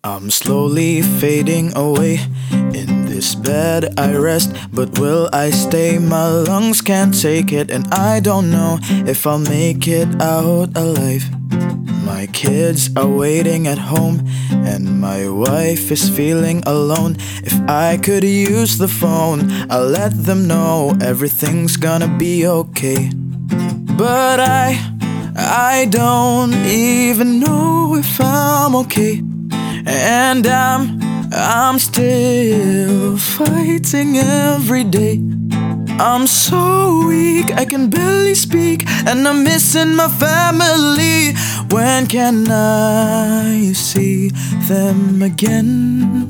I'm slowly fading away. In this bed I rest, but will I stay? My lungs can't take it, and I don't know if I'll make it out alive. My kids are waiting at home, and my wife is feeling alone. If I could use the phone, I'll let them know everything's gonna be okay. But I don't even know if I'm okay. And I'm still fighting every day. I'm so weak, I can barely speak, and I'm missing my family. When can I see them again?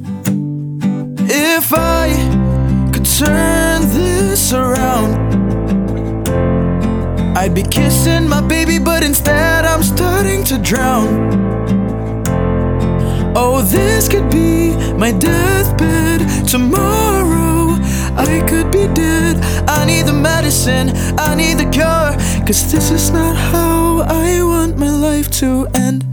If I could turn this around, I'd be kissing my baby, but instead I'm starting to drown. Oh, this could be my deathbed tomorrow. I could be dead. I need the medicine, I need the cure, 'cause this is not how I want my life to end.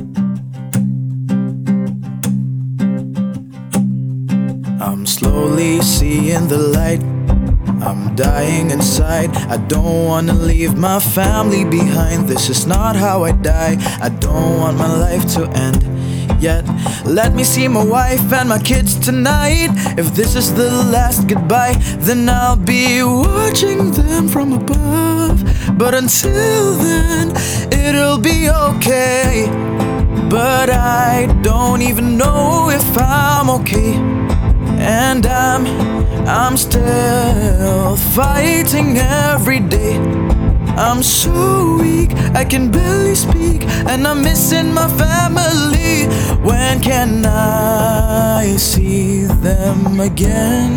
I'm slowly seeing the light. I'm dying inside. I don't wanna leave my family behind. This is not how I die. I don't want my life to end yet. Let me see my wife and my kids tonight. If this is the last goodbye, then I'll be watching them from above. But until then, it'll be okay. But I don't even know if I'm okay. And I'm still fighting every day. I'm so weak, I can barely speak, and I'm missing my family. When can I see them again?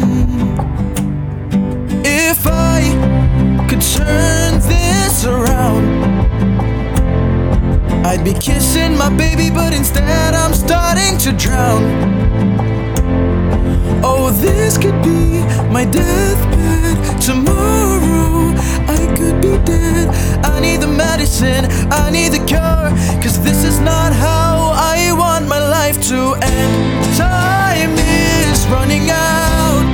If I could turn this around, I'd be kissing my baby, but instead I'm starting to drown. Oh, this could be my deathbed tomorrow. I could be dead. I need the medicine, I need the cure, 'cause this is not how I want my life to end. Time is running out,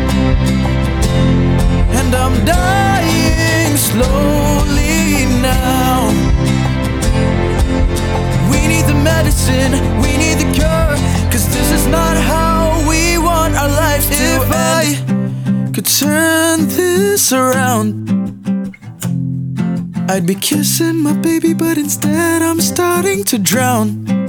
and I'm dying slowly now. We need the medicine, we need the cure, 'cause this is not how we want our lives to end. If I could turn this around, I'd be kissing my baby, but instead I'm starting to drown.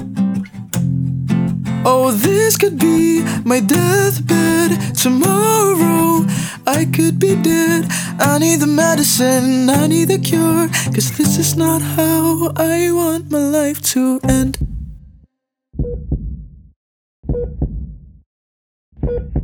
Oh, this could be my deathbed tomorrow. I could be dead. I need the medicine, I need the cure, 'cause this is not how I want my life to end.